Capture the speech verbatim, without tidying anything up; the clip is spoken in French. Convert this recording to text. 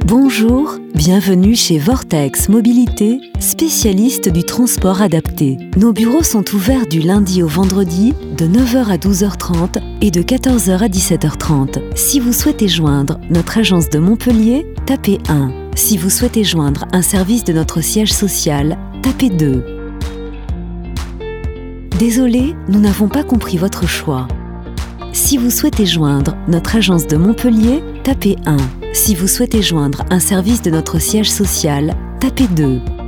Bonjour, bienvenue chez Vortex Mobilité, spécialiste du transport adapté. Nos bureaux sont ouverts du lundi au vendredi de neuf heures à douze heures trente et de quatorze heures à dix-sept heures trente. Si vous souhaitez joindre notre agence de Montpellier, tapez un. Si vous souhaitez joindre un service de notre siège social, tapez deux. Désolé, nous n'avons pas compris votre choix. Si vous souhaitez joindre notre agence de Montpellier, tapez un. Si vous souhaitez joindre un service de notre siège social, tapez deux.